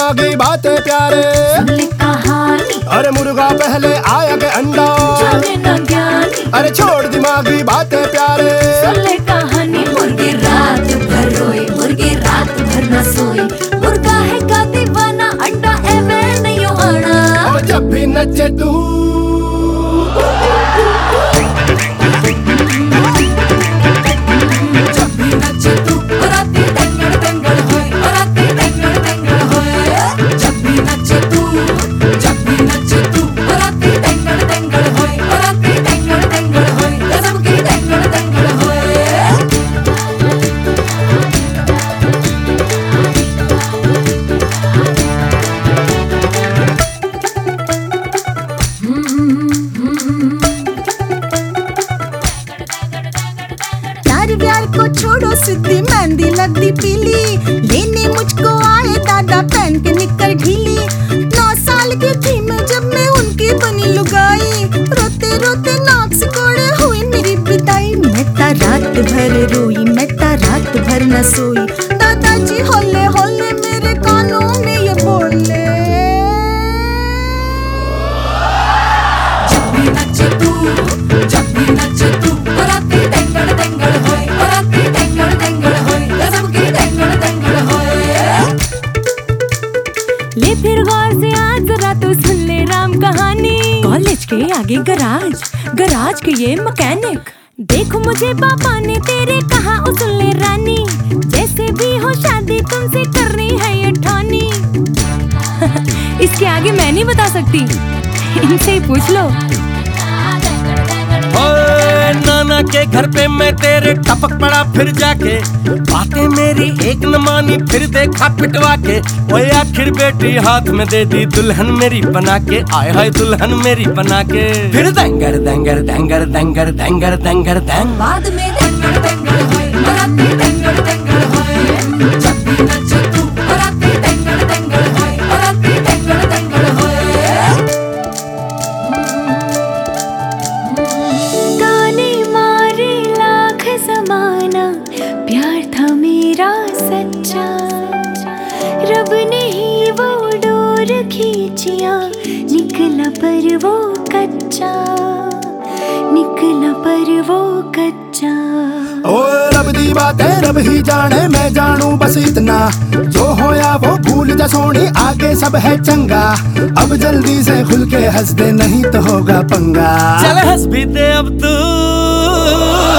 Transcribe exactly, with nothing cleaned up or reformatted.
दिमागी बातें प्यारे, सुन ले कहानी। अरे मुर्गा पहले आया के अंडा, जाने ना ज्ञानी। अरे छोड़ दिमागी बातें प्यारे, सुन ले कहानी। मुर्गी रात भर रोई, मुर्गी रात भर न सोई, मुर्गा है का दीवाना, अंडा एवे नहीं आना। और जब भी नचे तू जब भी नचे तू राती टेंगड़ टेंगड़ होए, राती टेंगड़ टेंगड़ होए। जब भी नचे तू, जब भी नचे तू राती टेंगड़ टेंगड़ होए, राती टेंगड़ टेंगड़ होए, गजब की टेंगड़ टेंगड़ होए। प्यार व्यार को छोड़ो, सिद्धि मेहंदी लगती पीली, लेने मुझको आए दादा पहन के निकर ढीली। नौ साल की थी मैं जब मैं उनकी बनी लुगाई, रोते रोते नाक से कोड़े हुई मेरी बिदाई। मैं ता रात भर रोई, मैं ता रात भर न सोई, दादाजी होले होले मेरे कानों में ये बोले। जब भी नचे तू, जब भी नचे तू राती टेंगड़ टेंगड़ होए, राती टेंगड़ टेंगड़ होए, गजब की टेंगड़ टेंगड़ होए। ले फिर गौर से आज जरा तू सुन ले राम कहानी। कॉलेज के आगे गराज, गराज के ये मैकेनिक, देखो मुझे पापा ने तेरे कहा ओ सुन ले रानी, जैसे भी हो शादी तुमसे करनी है ये ठानी। इसके आगे मैं नहीं बता सकती, इनसे ही पूछ लो। ओए नाना के घर पे मैं तेरे टपक पड़ा फिर जाके, बातें मेरी एक न मानी फिर देखा पिटवा के। ओए आखिर बेटी हाथ में दे दी दुल्हन मेरी बना के, आय हाय दुल्हन मेरी बना के। फिर देंगर देंगर देंगर देंगर देंगर देंगर देंग, बाद में टेंगड़ टेंगड़ होए, राती टेंगड़ टेंगड़ होए। जब भी नचे तू राती टेंगड़ टेंगड़ होए, राती टेंगड़ टेंगड़ होए। गाने मारे लाख ज़माना, प्यार था मेरा सच्चा, रब ने ही वो डोर खींचिया, निकला पर वो कच्चा, निकला पर वो कच्चा। ओ रब दी बातें रब ही जाने, मैं जानू बस इतना, जो होया वो भूल जा सोनी, आगे सब है चंगा। अब जल्दी से खुल के हंस दे नहीं तो होगा पंगा। चल हंस भी दे अब तू।